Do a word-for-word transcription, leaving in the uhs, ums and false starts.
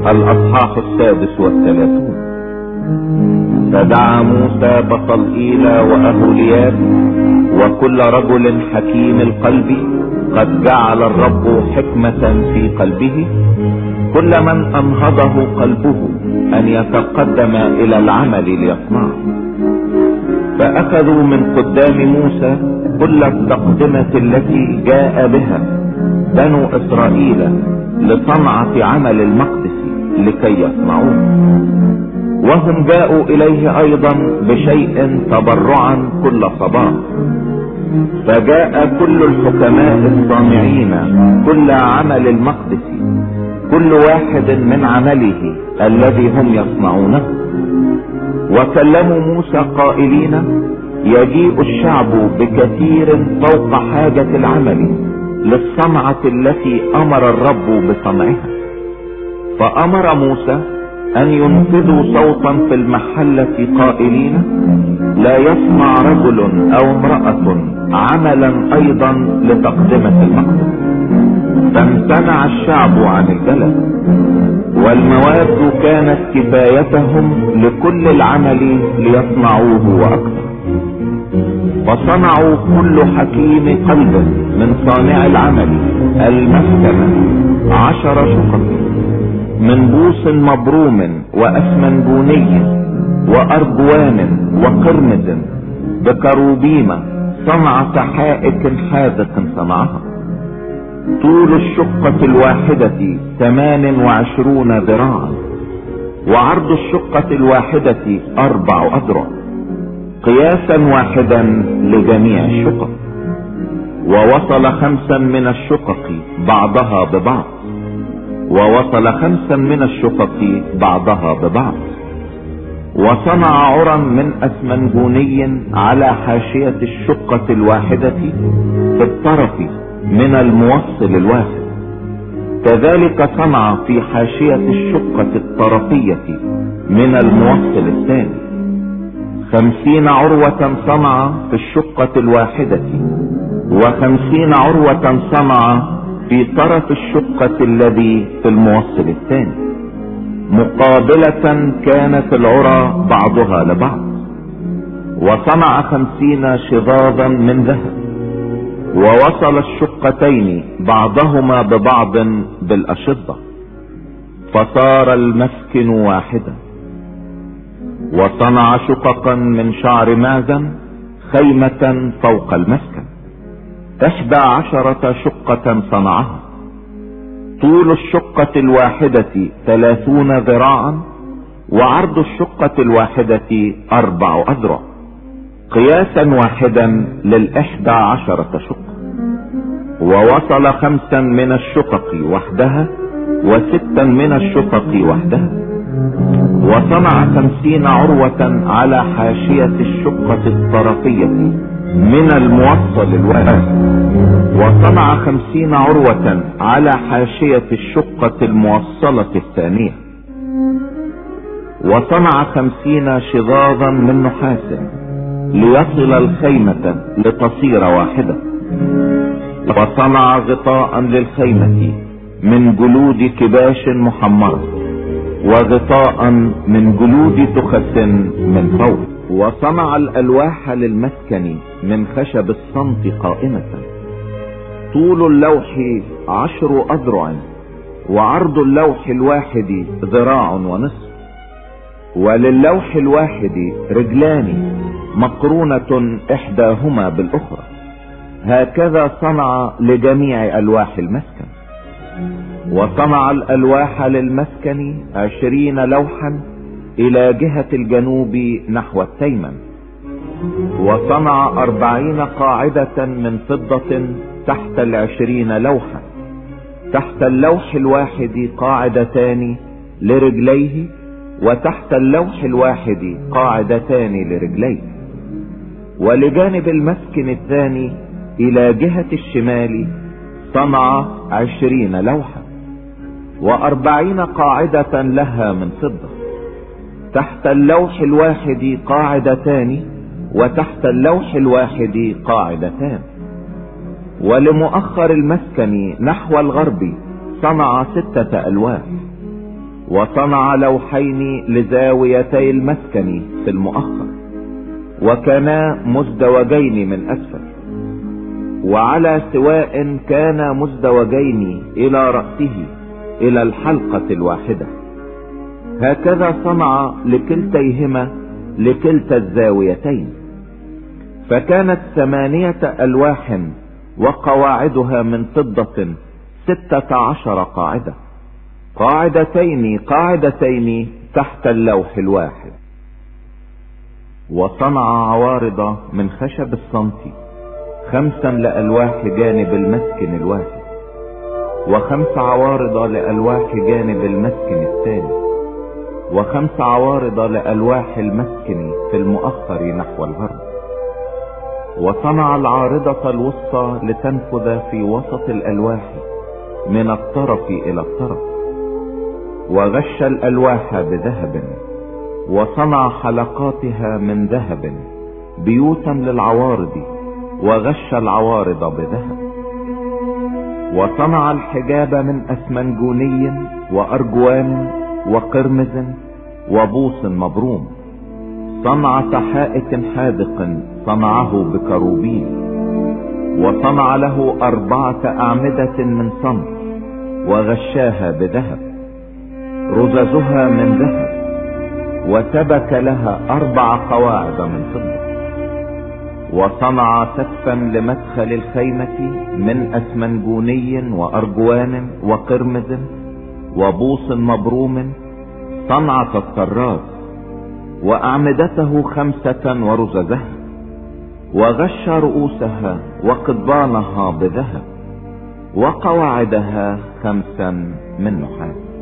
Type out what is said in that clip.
الأصحاح السادس والثلاثون. فدعا موسى بطلئيل وأهولياب وكل رجل حكيم القلب قد جعل الرب حكمة في قلبه، كل من أنهضه قلبه أن يتقدم إلى العمل ليصنعه. فأخذوا من قدام موسى كل التقدمة التي جاء بها بنو إسرائيل لصنعة عمل المقدس لكي يصنعوه، وهم جاءوا إليه أيضا بشيء تبرعا كل صباح. فجاء كل الحكماء الصانعين كل عمل المقدس كل واحد من عمله الذي هم يصنعونه، وكلموا موسى قائلين: يجيء الشعب بكثير فوق حاجة العمل للصنعة التي أمر الرب بصنعها. فأمر موسى أن ينفذوا صوتا في المحلة قائلين: لا يصنع رجل أو امرأة عملا أيضا لتقدمة المقدس. فامتنع الشعب عن الجلد، والمواد كانت كفايتهم لكل العمل ليصنعوه وأكثر. فصنعوا كل حكيم قلب من صانع العمل المسكنة عشر شقق من بوص مبروم وأسمنجوني وأرجوان وقرمز بكروبيم صنعة حائك حاذق صنعها. طول الشقة الواحدة ثمان وعشرون ذراعا، وعرض الشقة الواحدة أربع أذرع، قياسا واحدا لجميع الشقق. ووصل خمسا من الشقق بعضها ببعض، ووصل خمسا من الشقق بعضها ببعض. وصنع عرا من اسمنجوني على حاشية الشقة الواحدة في الطرف من الموصل الواحد، كذلك صنع في حاشية الشقة الطرفية من الموصل الثاني. خمسين عروة صنع في الشقة الواحدة، وخمسين عروة صنع في طرف الشقة الذي في الموصل الثاني، مقابلة كانت العرى بعضها لبعض. وصنع خمسين شظاظا من ذهب، ووصل الشقتين بعضهما ببعض بالأشضة، فصار المسكن واحدا. وصنع شققا من شعر معزن خيمة فوق المسكن، احدى عشرة شقة صنعها. طول الشقة الواحدة ثلاثون ذراعا، وعرض الشقة الواحدة أربع أذرع، قياسا واحدا للإحدى عشرة شقة. ووصل خمسا من الشقق وحدها، وستا من الشقق وحدها. وصنع خمسين عروة على حاشية الشقة الطرفية من الموصل الواحد، وصنع خمسين عروة على حاشية الشقة الموصلة الثانية. وصنع خمسين شظاظا من نحاس ليصل الخيمة لتصير واحدة. وصنع غطاء للخيمة من جلود كباش محمرة، وغطاء من جلود تخس من فوق. وصنع الألواح للمسكن من خشب الصمت قائمة. طول اللوح عشر أذرع، وعرض اللوح الواحد ذراع ونصف. وللوح الواحد رجلان مقرونة إحداهما بالأخرى. هكذا صنع لجميع ألواح المسكن. وصنع الألواح للمسكن عشرين لوحا إلى جهة الجنوب نحو التيمن. وصنع أربعين قاعدة من فضة تحت العشرين لوحا، تحت اللوح الواحد قاعدتان لرجليه، وتحت اللوح الواحد قاعدتان لرجليه. ولجانب المسكن الثاني إلى جهة الشمال صنع عشرين لوحا، وأربعين قاعدة لها من فضة، تحت اللوح الواحد قاعدتان، وتحت اللوح الواحد قاعدتان. ولمؤخر المسكن نحو الغرب صنع ستة ألواح، وصنع لوحين لزاويتي المسكن في المؤخر، وكانا مزدوجين من اسفل، وعلى سواء كان مزدوجين الى رأسه الى الحلقة الواحدة. هكذا صنع لكلتيهما لكلتا الزاويتين. فكانت ثمانية الواح وقواعدها من فضة ستة عشر قاعدة، قاعدتين قاعدتين تحت اللوح الواحد. وصنع عوارض من خشب الصمت خمسا لألواح جانب المسكن الواحد، وخمس عوارض لألواح جانب المسكن الثاني، وخمس عوارض لألواح المسكن في المؤخر نحو الغرب. وصنع العارضة الوسطى لتنفذ في وسط الألواح من الطرف إلى الطرف، وغش الألواح بذهب، وصنع حلقاتها من ذهب بيوتا للعوارض، وغش العوارض بذهب. وصنع الحجاب من أسمنجوني وأرجوان وقرمز وبوص مبروم. صنعة حائط حاذق صنعه بكروبين، وصنع له أربعة أعمدة من صنع، وغشاها بذهب، رززها من ذهب، وسبك لها أربع قواعد من فضة. وصنع سقفا لمدخل الخيمة من أسمنجوني وأرجوان وقرمز وبوص مبروم صنعة الطراز، وأعمدته خمسة ورززها، وغش رؤوسها وقضبانها بذهب، وقواعدها خمسا من نحاس.